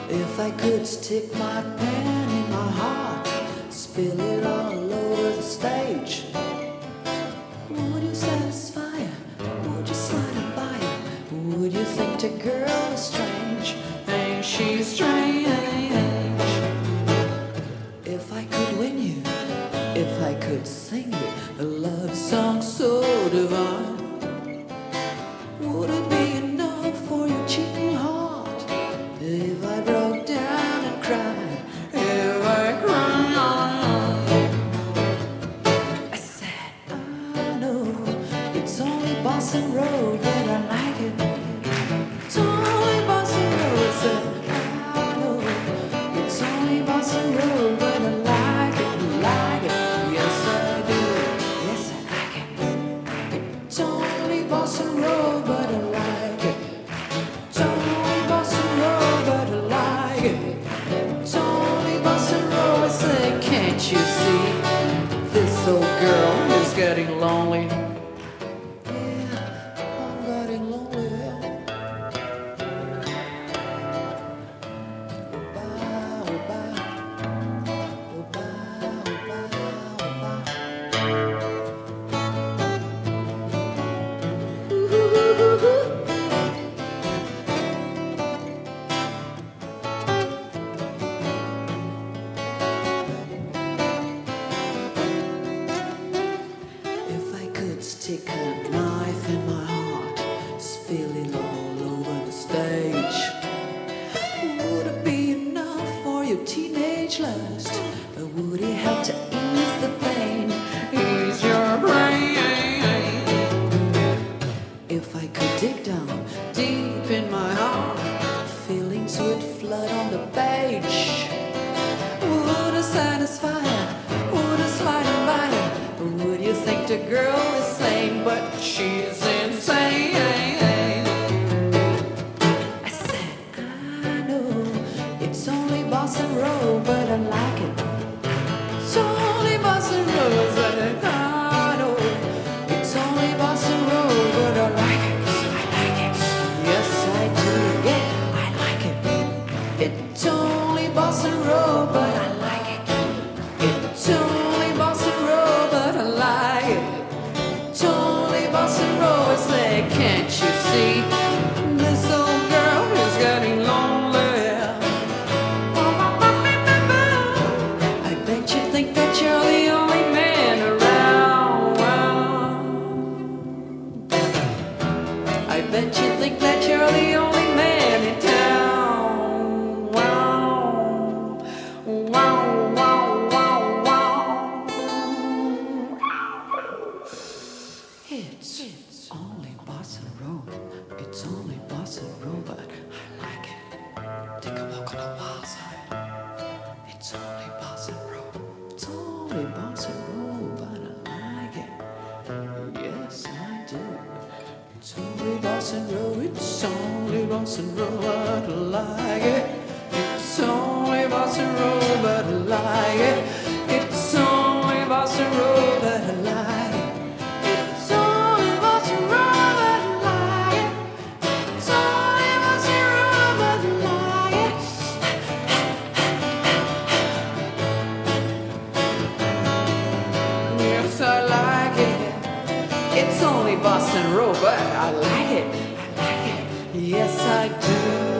If I could stick my pen in my heart, spill it all over the stage, would you satisfy her? Would you slide it by her? Would you think the girl is strange? Ain't she strange? If I could win you, if I could sing you a love song so divine, would it be enough for your cheating heart? If I broke down and cried, if I cried, I said, I know it's only Boston Road, but I like it. It's only Boston Road. I said, I know it's only Boston Road, but I like it, like it. Yes, I do. Yes, I like it. It's only Boston Road, but I like it. It's only Boston Road, but I like it. It's only Boston Road. I say, can't you see? This old girl is getting lonely. Yeah, I'm getting lonely. Bye, bye, if I could stick a knife in my heart, spill it all over the stage, would it be enough for your teenage lust? Or would it help to ease the pain, ease your brain? If I could dig down deep in my heart, feelings would flood on the page. Would it satisfy her? Would it slide and bite her? Or would you think the girl is sane, but she's insane? I said, I know it's only Boston Road, but I like it. It's only Boston Road, but I know it's only Boston Road, but I like it. I like it. Yes, I do. Yeah, I like it. It's only Boston Road, but I like it. It's only Boston Road, but I like it. It's only Boston Road. I say, can't you see? This old girl is getting lonely. I bet you think that you're the only man around. I bet you think that you're the only man in town. Wow, wow, wow, wow, wow. It's only Boston Road. It's only Boston Road, but I like it. Take a walk on the wild side. It's only Boston Road. It's only Boston Road, but I like it. Yes, I do. It's only Boston Road. It's only Boston Road, but I like it. It's only Boston Road, but I like it. It's only Boston Road, but I like it. It's only Boston Road, but I like it. It's only Boston Road, but I like it. Yes, I like it. It's only Boston Road, but I like it. I like it. Yes, I do.